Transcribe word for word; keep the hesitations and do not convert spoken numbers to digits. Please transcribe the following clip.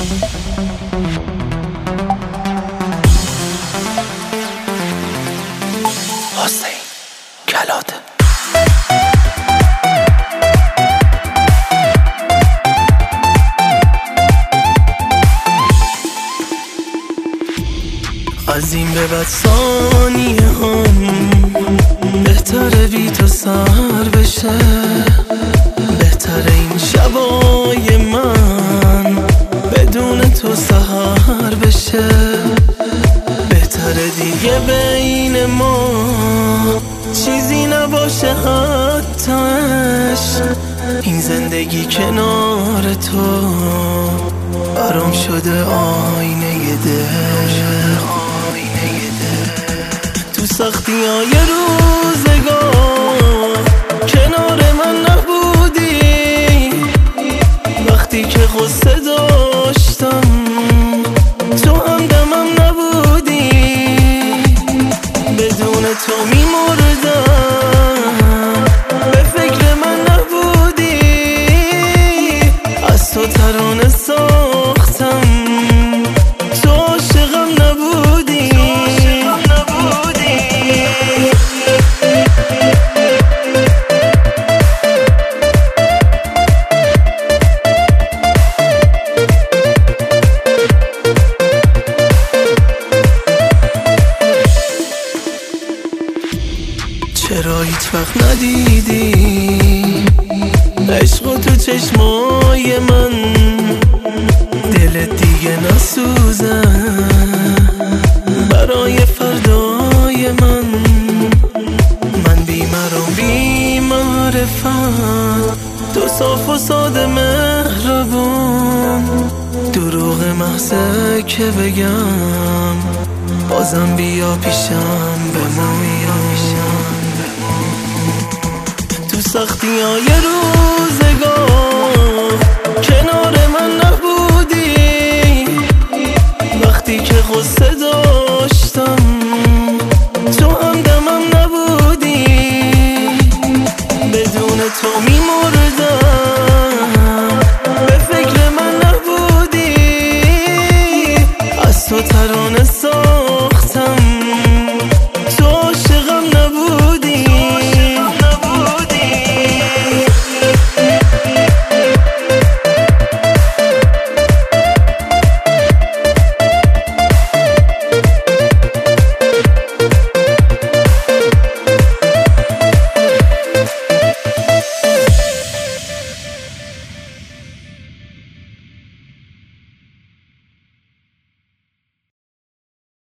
حسین کلاته. از این به بعد ثانیه هم بهتره بی تو سر بشه، بهتره این شبای من بدون تو سحر بشه، بهتره دیگه بین ما چیزی نباشه حتی عشق. این زندگی کنار تو برام شده آینه دل، تو سختی های روزگار کنار من نبودی، وقتی که غصه داشتم تو همدمم نبودی، بدون تو میمردم به فکر من نبودی، از تو ترانه ساختم تو عاشقم نبودی. چرا هیچ وقت ندیدی عشق تو چشمای من، دلت دیگه نسوزه برای فردای من، من بیمارم بی معرفت، تو صاف و ساده مهربون، دروغ محضه که بگم بازم بیا پیشم بمون، تو سختی های روزگار